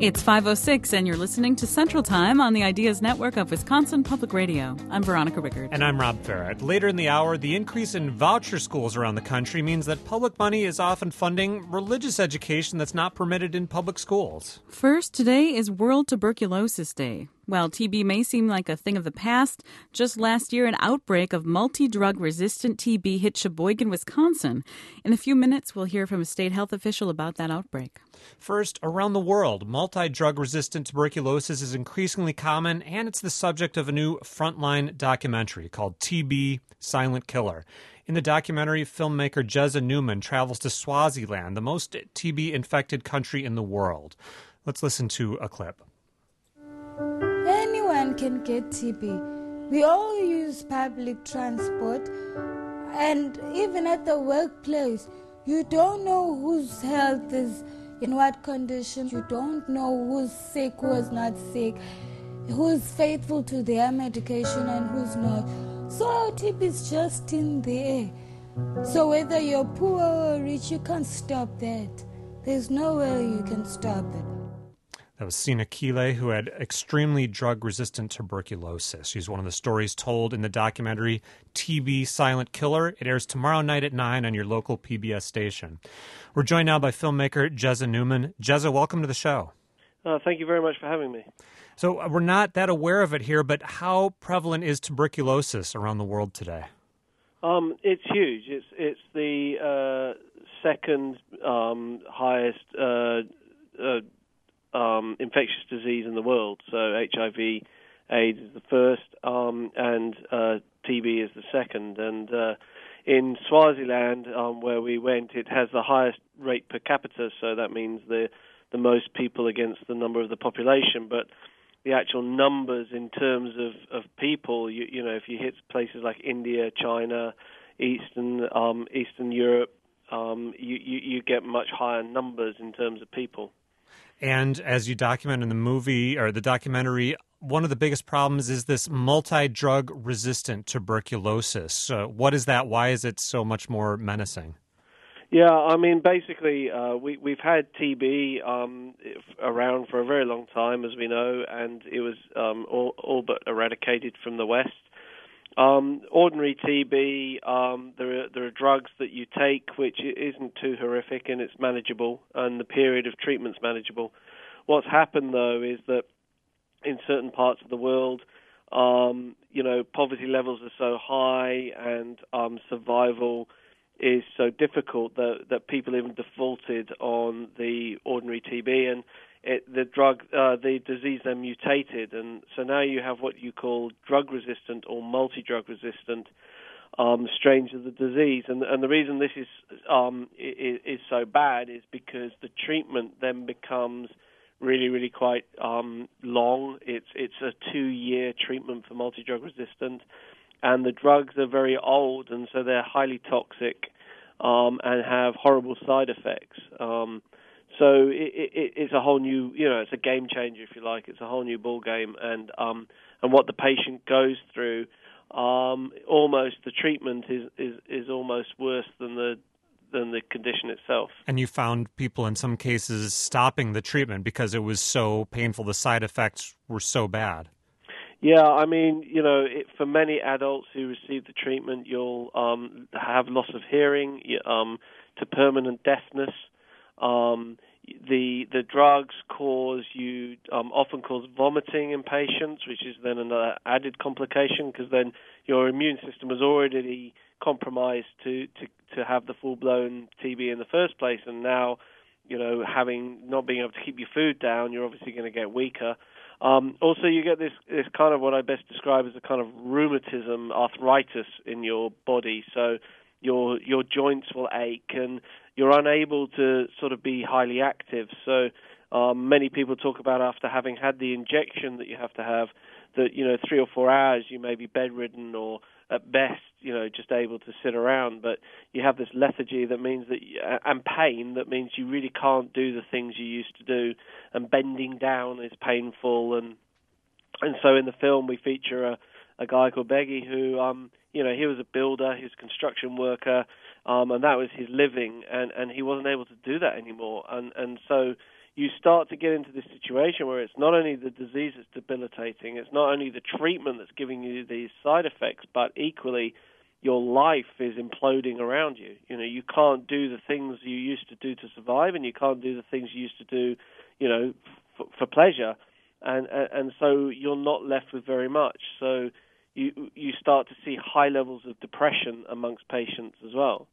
It's 5:06 and you're listening to Central Time on the Ideas Network of Wisconsin Public Radio. I'm Veronica Rickard. And I'm Rob Farrett. Later in the hour, the increase in voucher schools around the country means that public money is often funding religious education that's not permitted in public schools. First, today is World Tuberculosis Day. While TB may seem like a thing of the past, just last year an outbreak of multi-drug-resistant TB hit Sheboygan, Wisconsin. In a few minutes, we'll hear from a state health official about that outbreak. First, around the world, multi-drug-resistant tuberculosis is increasingly common, and it's the subject of a new Frontline documentary called TB Silent Killer. In the documentary, filmmaker Jezza Newman travels to Swaziland, the most TB-infected country in the world. Let's listen to a clip. Anyone can get TB. We all use public transport, and even at the workplace, you don't know whose health is in what condition. You don't know who's sick, who's not sick, who's faithful to their medication and who's not. So TB is just in the air. So whether you're poor or rich, you can't stop that. There's no way you can stop it. That was Sina Kile, who had extremely drug-resistant tuberculosis. She's one of the stories told in the documentary TB Silent Killer. It airs tomorrow night at 9 on your local PBS station. We're joined now by filmmaker Jezza Newman. Jezza, welcome to the show. Thank you very much for having me. So we're not that aware of it here, but how prevalent is tuberculosis around the world today? It's huge. It's the second highest infectious disease in the world. So HIV, AIDS is the first, and TB is the second. And in Swaziland, where we went, it has the highest rate per capita, so that means the most people against the number of the population. But the actual numbers in terms of people, you know, if you hit places like India, China, Eastern Europe, you get much higher numbers in terms of people. And as you document in the movie or the documentary, one of the biggest problems is this multi-drug-resistant tuberculosis. What is that? Why is it so much more menacing? Yeah, I mean, basically, we've had TB around for a very long time, as we know, and it was all but eradicated from the West. Ordinary TB, there are drugs that you take which isn't too horrific and it's manageable, and the period of treatment's manageable. What's happened, though, is that in certain parts of the world, poverty levels are so high and survival is so difficult that people even defaulted on the ordinary TB, and the disease then mutated, and so now you have what you call drug-resistant or multi-drug-resistant strains of the disease, and the reason this is so bad is because the treatment then becomes really quite long. It's a 2-year treatment for multi-drug-resistant, and the drugs are very old, and so they're highly toxic and have horrible side effects. So it's a whole new, it's a game changer, if you like. It's a whole new ball game, and what the patient goes through, almost the treatment is almost worse than the condition itself. And you found people in some cases stopping the treatment because it was so painful. The side effects were so bad. Yeah, I mean, for many adults who receive the treatment, you'll have loss of hearing to permanent deafness. The drugs often cause vomiting in patients, which is then another added complication because then your immune system was already compromised to have the full-blown TB in the first place, and now, not being able to keep your food down, you're obviously going to get weaker. Also, you get this kind of what I best describe as a kind of rheumatism, arthritis in your body. So your joints will ache and you're unable to sort of be highly active. So many people talk about after having had the injection that you have to have, that 3 or 4 hours you may be bedridden or at best just able to sit around, but you have this lethargy that means that and pain that means you really can't do the things you used to do, and bending down is painful, and so in the film we feature a guy called Beggy who he was a builder, he was a construction worker, and that was his living, and he wasn't able to do that anymore, and so you start to get into this situation where it's not only the disease that's debilitating, it's not only the treatment that's giving you these side effects, but equally your life is imploding around you. You know, you can't do the things you used to do to survive, and you can't do the things you used to do, you know, for pleasure, and so you're not left with very much. So you start to see high levels of depression amongst patients as well.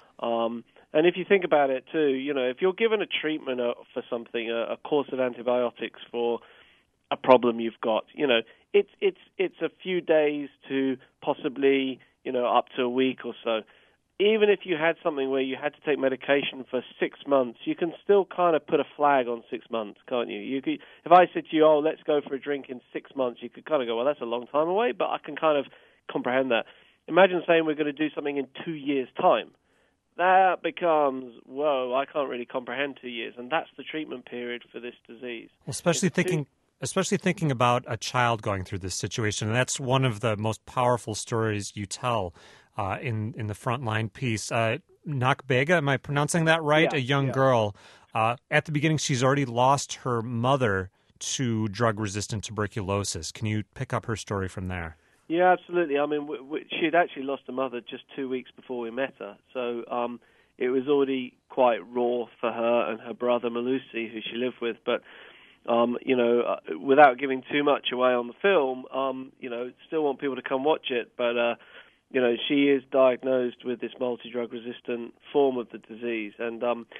And if you think about it too, you know, if you're given a treatment for something, a course of antibiotics for a problem you've got, you know, it's a few days to possibly, you know, up to a week or so. Even if you had something where you had to take medication for 6 months, you can still kind of put a flag on 6 months, can't you? You could, if I said to you, oh, let's go for a drink in 6 months, you could kind of go, well, that's a long time away, but I can kind of comprehend that. Imagine saying we're going to do something in 2 years' time. That becomes, whoa, I can't really comprehend 2 years, and that's the treatment period for this disease. Especially thinking about a child going through this situation, and that's one of the most powerful stories you tell in the Frontline piece. Nobuega, am I pronouncing that right? Yeah, a young girl. At the beginning, she's already lost her mother to drug-resistant tuberculosis. Can you pick up her story from there? Yeah, absolutely. I mean, she'd actually lost her mother just 2 weeks before we met her, so it was already quite raw for her and her brother Malusi, who she lived with. But you know, without giving too much away on the film, you know, still want people to come watch it. But you know, she is diagnosed with this multi-drug-resistant form of the disease, and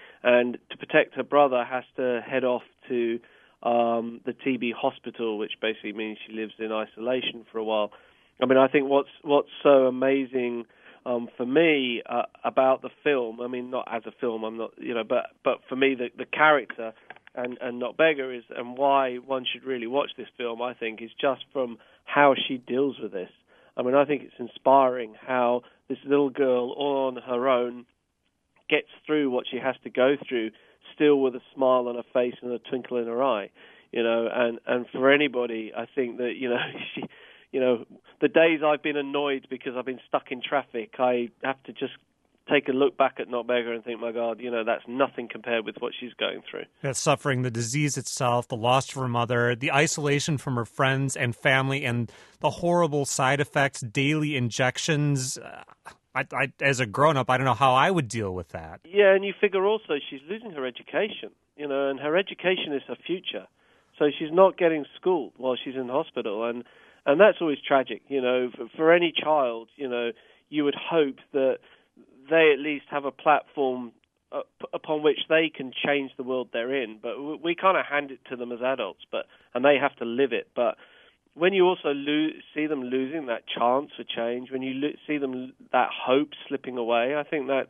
to protect her brother, has to head off to the TB hospital, which basically means she lives in isolation for a while. I mean, I think what's so amazing for me about the film, I mean, not as a film, I'm not, you know, but for me, the character and Nobuega is, and why one should really watch this film, I think, is just from how she deals with this. I mean, I think it's inspiring how this little girl, all on her own, gets through what she has to go through, still with a smile on her face and a twinkle in her eye, you know. And for anybody, I think that, you know, you know, the days I've been annoyed because I've been stuck in traffic, I have to just take a look back at Nobuega and think, my God, you know, that's nothing compared with what she's going through. That suffering, the disease itself, the loss of her mother, the isolation from her friends and family, and the horrible side effects, daily injections. I as a grown-up, I don't know how I would deal with that. Yeah, and you figure also she's losing her education, you know, and her education is her future. So she's not getting schooled while she's in hospital, and that's always tragic, you know. For any child, you know, you would hope that they at least have a platform upon which they can change the world they're in. But we kind of hand it to them as adults, and they have to live it. But when you also see them losing that chance for change, when you see them that hope slipping away, I think that's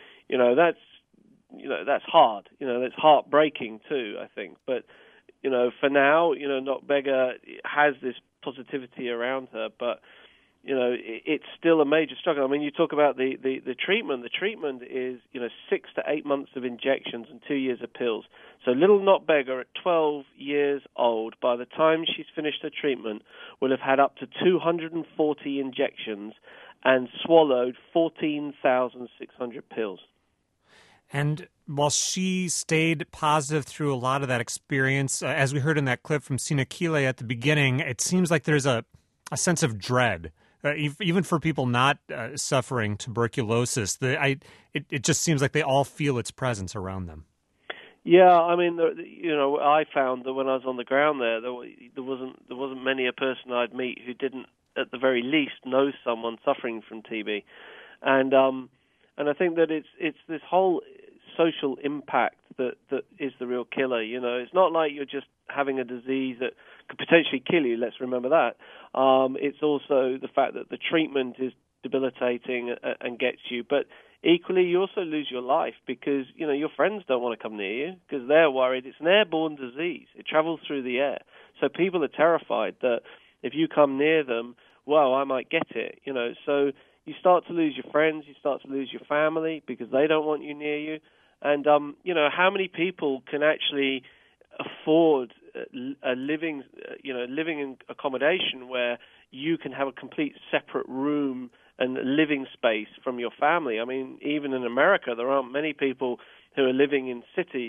hard. You know, that's heartbreaking too, I think. But you know, for now, you know, Nobuega has this positivity around her, but you know, it's still a major struggle. I mean, you talk about the treatment. The treatment is, you know, 6 to 8 months of injections and 2 years of pills. So little Nobuega at 12 years old, by the time she's finished her treatment, will have had up to 240 injections and swallowed 14,600 pills. And while she stayed positive through a lot of that experience, as we heard in that clip from Sina Kile at the beginning, it seems like there's a sense of dread. Even for people not suffering tuberculosis, it just seems like they all feel its presence around them. Yeah, I mean, you know, I found that when I was on the ground there wasn't many a person I'd meet who didn't, at the very least, know someone suffering from TB, and I think that it's this whole social impact that is the real killer. You know, it's not like you're just having a disease that could potentially kill you. Let's remember that. It's also the fact that the treatment is debilitating and gets you. But equally, you also lose your life because, you know, your friends don't want to come near you because they're worried. It's an airborne disease. It travels through the air. So people are terrified that if you come near them, well, I might get it. You know, so you start to lose your friends. You start to lose your family because they don't want you near you. And, you know, how many people can actually afford living in accommodation where you can have a complete separate room and living space from your family? I mean, even in America, there aren't many people who are living in cities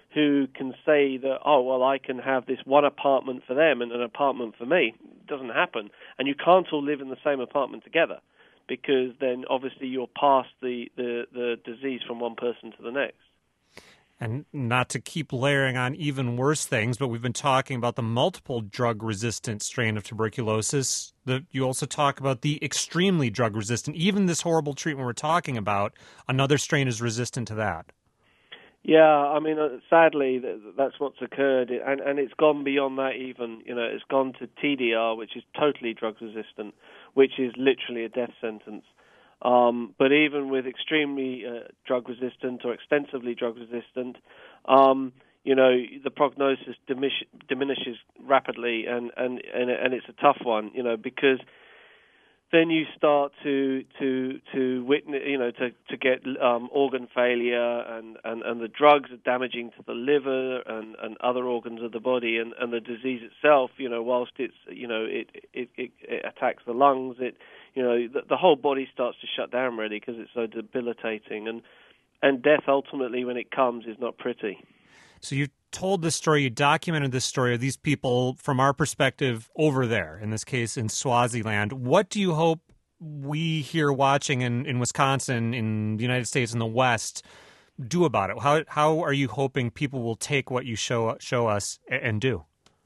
who can say that, oh, well, I can have this one apartment for them and an apartment for me. It doesn't happen. And you can't all live in the same apartment together, because then obviously you'll pass the disease from one person to the next. And not to keep layering on even worse things, but we've been talking about the multiple drug-resistant strain of tuberculosis. You also talk about the extremely drug-resistant. Even this horrible treatment we're talking about, another strain is resistant to that. Yeah, I mean, sadly, that's what's occurred, and it's gone beyond that even. It's gone to TDR, which is totally drug-resistant, which is literally a death sentence. But even with extremely drug-resistant or extensively drug-resistant, the prognosis diminishes rapidly, and it's a tough one, because then you start to witness, to get organ failure, and the drugs are damaging to the liver and other organs of the body, and the disease itself, whilst it attacks the lungs, the whole body starts to shut down really, because it's so debilitating, and death ultimately when it comes is not pretty. So you told this story, you documented this story of these people from our perspective over there, in this case in Swaziland. What do you hope we here watching in Wisconsin, in the United States, in the West, do about it? How are you hoping people will take what you show us and do?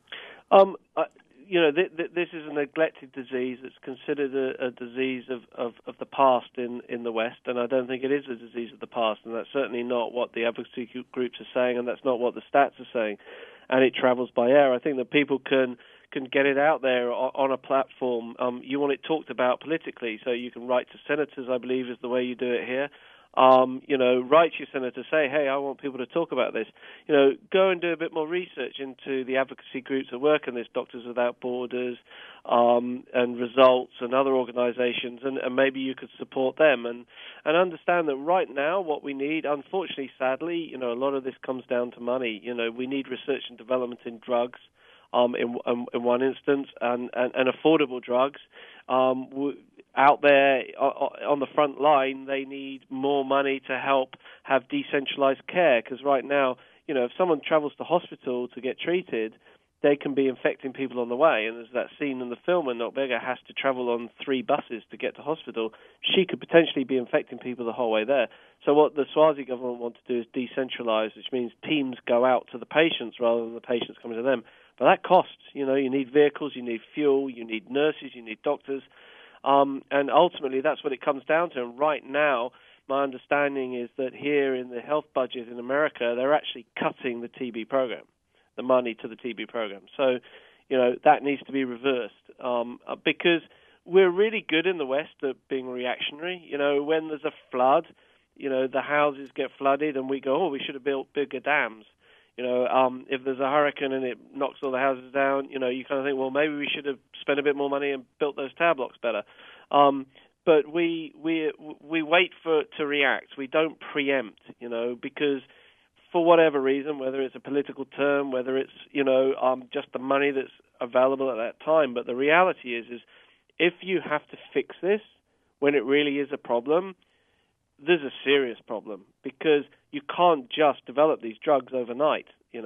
This is a neglected disease. It's considered a disease of the past in the West, and I don't think it is a disease of the past, and that's certainly not what the advocacy groups are saying, and that's not what the stats are saying, and it travels by air. I think that people can get it out there on a platform. You want it talked about politically, so you can write to senators, I believe is the way you do it here. Write to your senator, say, hey, I want people to talk about this. Go and do a bit more research into the advocacy groups that work on this, Doctors Without Borders, and Results and other organizations, and maybe you could support them and understand that right now what we need, unfortunately, sadly, a lot of this comes down to money. We need research and development in drugs, in one instance, and affordable drugs. Out there on the front line, they need more money to help have decentralized care, because right now, if someone travels to hospital to get treated, they can be infecting people on the way. And there's that scene in the film when Notbega has to travel on 3 buses to get to hospital. She could potentially be infecting people the whole way there. So what the Swazi government want to do is decentralize, which means teams go out to the patients rather than the patients coming to them. But that costs. You need vehicles, you need fuel, you need nurses, you need doctors. And ultimately, that's what it comes down to. And right now, my understanding is that here in the health budget in America, they're actually cutting the TB program, the money to the TB program. So, that needs to be reversed, because we're really good in the West at being reactionary. When there's a flood, the houses get flooded and we go, we should have built bigger dams. If there's a hurricane and it knocks all the houses down, you kind of think, well, maybe we should have spent a bit more money and built those tower blocks better. But we wait for it to react. We don't preempt, because for whatever reason, whether it's a political term, whether it's, just the money that's available at that time. But the reality is if you have to fix this when it really is a problem, there's a serious problem, because you can't just develop these drugs overnight.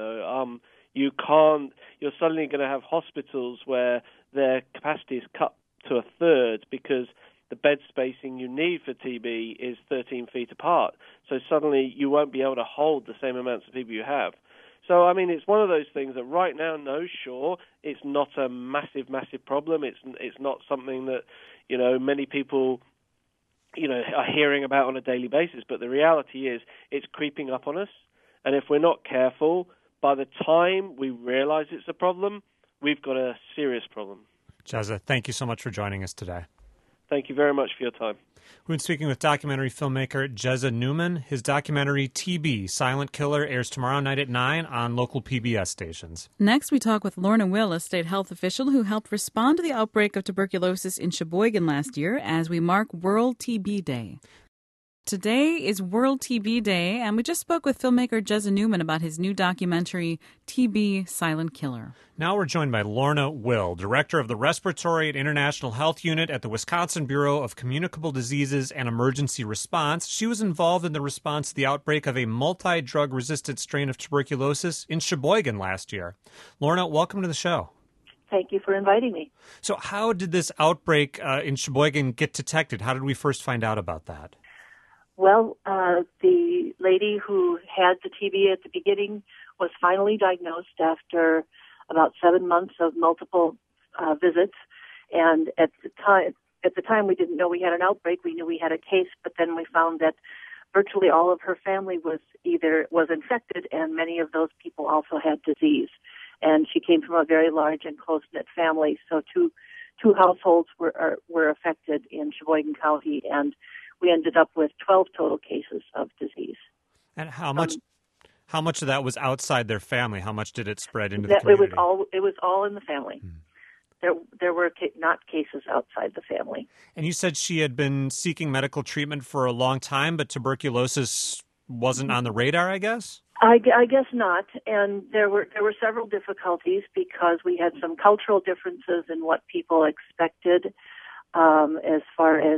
You can't. You're suddenly going to have hospitals where their capacity is cut to a third because the bed spacing you need for TB is 13 feet apart. So suddenly you won't be able to hold the same amounts of people you have. So, it's one of those things that right now, no, sure, it's not a massive, massive problem. It's not something that, many people are hearing about on a daily basis, but the reality is it's creeping up on us, and if we're not careful, by the time we realize it's a problem, we've got a serious problem. Jezza, thank you so much for joining us today. Thank you very much for your time. We've been speaking with documentary filmmaker Jezza Newman. His documentary, TB, Silent Killer, airs tomorrow night at 9 on local PBS stations. Next, we talk with Lorna Will, a state health official who helped respond to the outbreak of tuberculosis in Sheboygan last year as we mark World TB Day. Today is World TB Day, and we just spoke with filmmaker Jezza Newman about his new documentary, TB Silent Killer. Now we're joined by Lorna Will, Director of the Respiratory and International Health Unit at the Wisconsin Bureau of Communicable Diseases and Emergency Response. She was involved in the response to the outbreak of a multi-drug-resistant strain of tuberculosis in Sheboygan last year. Lorna, welcome to the show. Thank you for inviting me. So how did this outbreak in Sheboygan get detected? How did we first find out about that? Well, the lady who had the TB at the beginning was finally diagnosed after about 7 months of multiple visits. And at the time, we didn't know we had an outbreak. We knew we had a case, but then we found that virtually all of her family was infected, and many of those people also had disease. And she came from a very large and close-knit family, so two households were affected in Sheboygan County, and we ended up with 12 total cases of disease. And how much of that was outside their family? How much did it spread into the community? It was all in the family. There were not cases outside the family. And you said she had been seeking medical treatment for a long time, but tuberculosis wasn't on the radar, I guess? I guess not. And there were several difficulties because we had some cultural differences in what people expected. As far as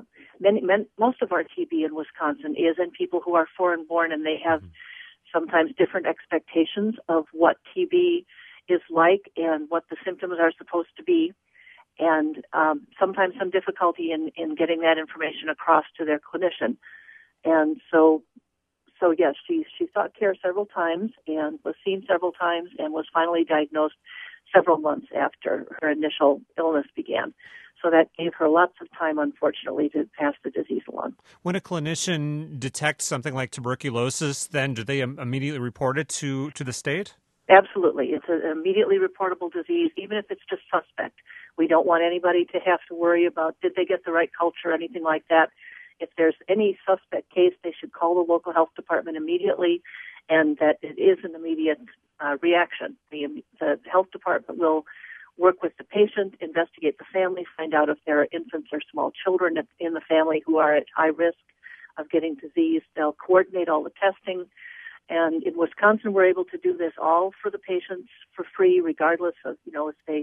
most of our TB in Wisconsin is in people who are foreign born, and they have sometimes different expectations of what TB is like and what the symptoms are supposed to be, and sometimes some difficulty in getting that information across to their clinician. And so yes, she sought care several times and was seen several times and was finally diagnosed several months after her initial illness began. So that gave her lots of time, unfortunately, to pass the disease along. When a clinician detects something like tuberculosis, then do they immediately report it to the state? Absolutely. It's an immediately reportable disease, even if it's just suspect. We don't want anybody to have to worry about did they get the right culture or anything like that. If there's any suspect case, they should call the local health department immediately, and that it is an immediate reaction. The health department will work with the patient, investigate the family, find out if there are infants or small children in the family who are at high risk of getting disease. They'll coordinate all the testing. And in Wisconsin, we're able to do this all for the patients for free, regardless of, if they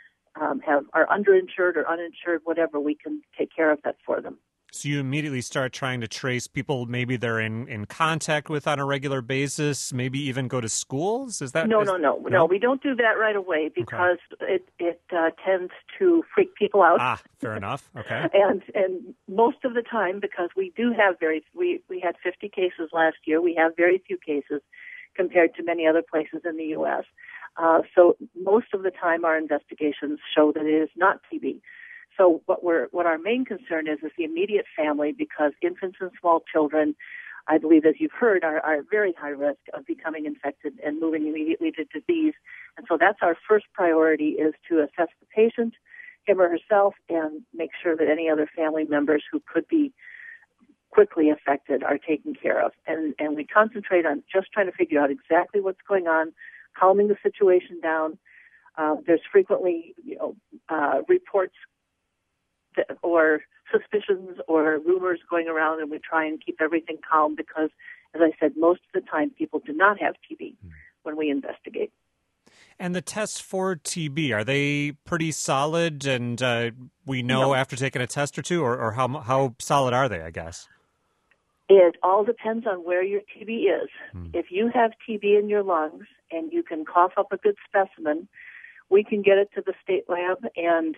are underinsured or uninsured, whatever, we can take care of that for them. So you immediately start trying to trace people maybe they're in contact with on a regular basis, maybe even go to schools? No, we don't do that right away because it tends to freak people out. Ah, fair enough. Okay. And most of the time, because we do have we had 50 cases last year, we have very few cases compared to many other places in the U.S. So most of the time our investigations show that it is not TB. So what our main concern is the immediate family, because infants and small children, I believe, as you've heard, are at very high risk of becoming infected and moving immediately to disease. And so that's our first priority, is to assess the patient, him or herself, and make sure that any other family members who could be quickly affected are taken care of. And we concentrate on just trying to figure out exactly what's going on, calming the situation down. There's frequently, reports or suspicions or rumors going around, and we try and keep everything calm because, as I said, most of the time people do not have TB when we investigate. And the tests for TB, are they pretty solid, and we know after taking a test or two, or how solid are they, I guess? It all depends on where your TB is. If you have TB in your lungs and you can cough up a good specimen, we can get it to the state lab, and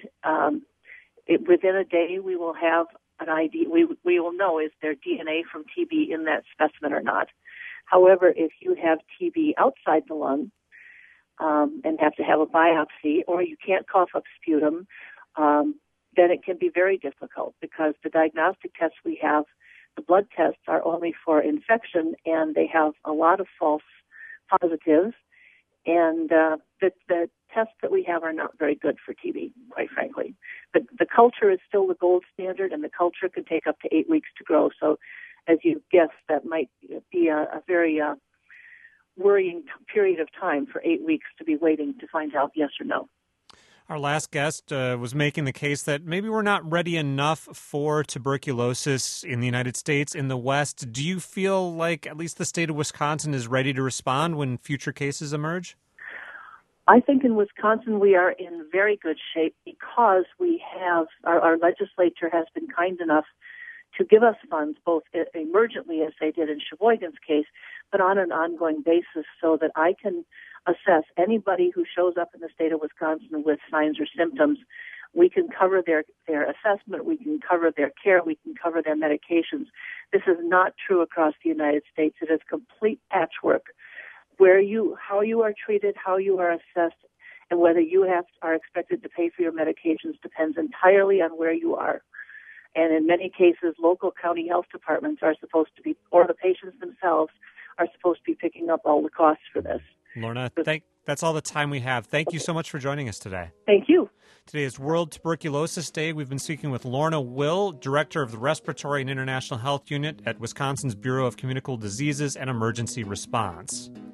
within a day, we will have an ID. We will know is there DNA from TB in that specimen or not. However, if you have TB outside the lung and have to have a biopsy, or you can't cough up sputum, then it can be very difficult because the diagnostic tests we have, the blood tests, are only for infection, and they have a lot of false positives. And the tests that we have are not very good for TB, quite frankly. But the culture is still the gold standard, and the culture can take up to 8 weeks to grow. So, as you guessed, that might be a very worrying period of time for 8 weeks to be waiting to find out yes or no. Our last guest was making the case that maybe we're not ready enough for tuberculosis in the United States, in the West. Do you feel like at least the state of Wisconsin is ready to respond when future cases emerge? I think in Wisconsin we are in very good shape because we have, our legislature has been kind enough to give us funds both emergently, as they did in Sheboygan's case, but on an ongoing basis so that I can assess anybody who shows up in the state of Wisconsin with signs or symptoms. We can cover their assessment, we can cover their care, we can cover their medications. This is not true across the United States. It is complete patchwork where how you are treated, how you are assessed, and whether you are expected to pay for your medications depends entirely on where you are. And in many cases, local county health departments are supposed to be, or the patients themselves, are supposed to be picking up all the costs for this. Lorna, that's all the time we have. Thank you so much for joining us today. Thank you. Today is World Tuberculosis Day. We've been speaking with Lorna Will, Director of the Respiratory and International Health Unit at Wisconsin's Bureau of Communicable Diseases and Emergency Response.